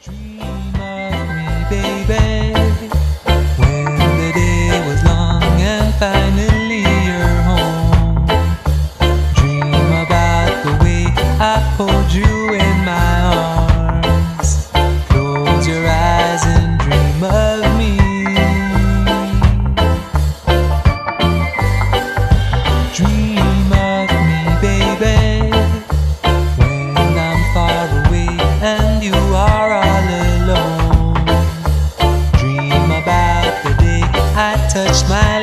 Dream of me, baby, when the day was long and finally you're home. Dream about the way I hold you in my arms. Close your eyes and dream of me. Dream of me, baby, when I'm far away and you are all alone. Dream about the day I touched my